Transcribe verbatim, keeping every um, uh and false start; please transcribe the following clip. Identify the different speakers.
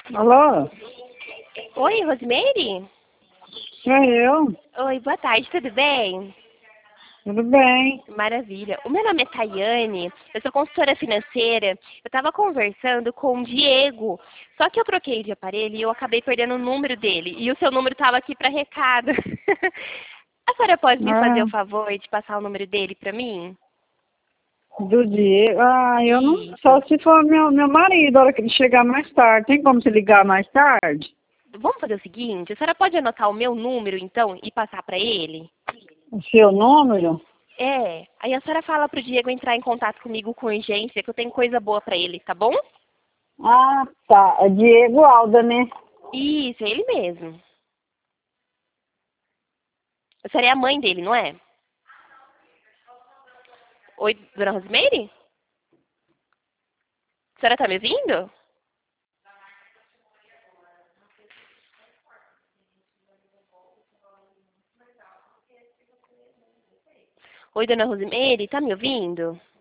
Speaker 1: Alô?
Speaker 2: Oi, Rosemary?
Speaker 1: Sou eu.
Speaker 2: Oi, boa tarde, tudo bem?
Speaker 1: Tudo bem?
Speaker 2: Maravilha. O meu nome é Tayane, eu sou consultora financeira. Eu estava conversando com o Diego, só que eu troquei de aparelho e eu acabei perdendo o número dele. E o seu número estava aqui para recado. A senhora pode me fazer
Speaker 1: Ah,
Speaker 2: o favor de passar o número dele para mim?
Speaker 1: do Diego. Ah, eu não. Só
Speaker 2: Isso.
Speaker 1: se for meu, meu marido, a hora que ele chegar mais tarde. Tem como se ligar mais tarde?
Speaker 2: Vamos fazer o seguinte, a senhora pode anotar o meu número, então, e passar para ele?
Speaker 1: O seu número?
Speaker 2: É, aí a senhora fala pro Diego entrar em contato comigo com urgência, que eu tenho coisa boa pra ele, tá bom?
Speaker 1: Ah, tá. É Diego Alda, né?
Speaker 2: Isso, é ele mesmo. A senhora é a mãe dele, não é? Oi, dona Rosemary? A senhora tá me ouvindo? Oi, dona Rosemary, tá me ouvindo?